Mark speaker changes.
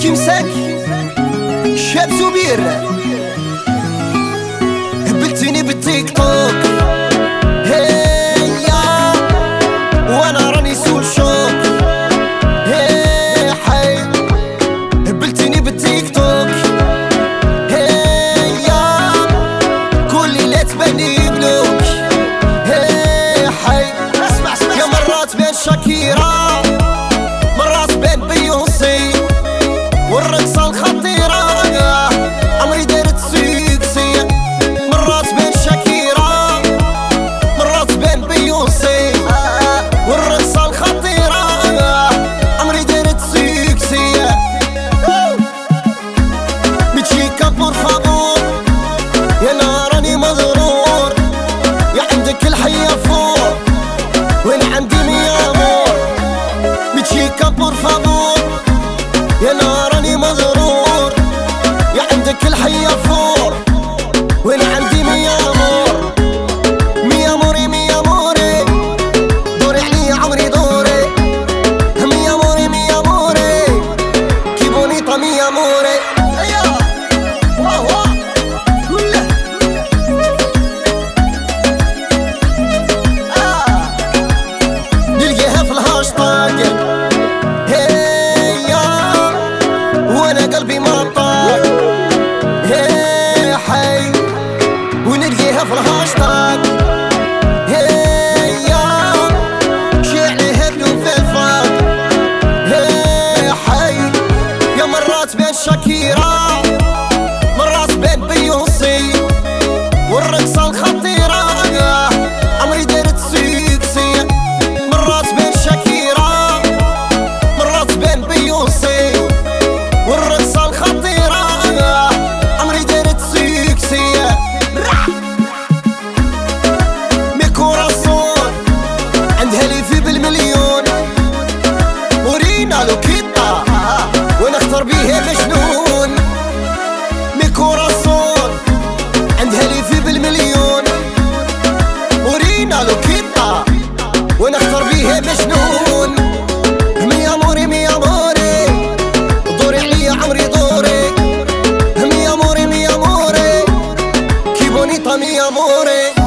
Speaker 1: مساك شاب زبير هبلتيني بالتيك توك هيا وانا راني سول شوك حي هبلتيني بالتيك توك هيا كل ليلة تباني بلوك حي يا مرات بين شاكيرا مرات بين بيونسي والرقصة الخطيرة عمري دارت سيكسي مرات بين شاكيرا مرات بين بيونسي والرقصة الخطيرة عمري دارت سيكسي بتشيكا بور فابور يا انا راني مضرور يا عندك الحية فور وين عندي مية امور بتشيكا بور فابور يا انا راني مضرور يا عندك الحية فور وين عندي مية امور مية اموري مية اموري دوري عليا عمري دوري مية اموري مية اموري كي بونيطا مية اموري نلقاها في الهاشتاج وانا قلبي مطاق حي ونلقيها في الهاشتاج شي عليها بلو في الفاق حي يا مرات بين شاكيرا مرات بين بيونسي والرقصة الخطيرة عمري دارت سيكسي مرات بين شاكيرا مرات بين بيونسي والرقصة الخطيرة عمري دارت سيكسي مي كوراسون عندها لي في بالمليون ورينا لوكيتا ونختار بيه مجنون مي كوراسون عندها لي في بالمليون ورينا لوكيتا ونختار بيه مجنون مي اموري مي اموري دوري عليا عمري دوري مي اموري مي اموري كي بونيطا مي اموري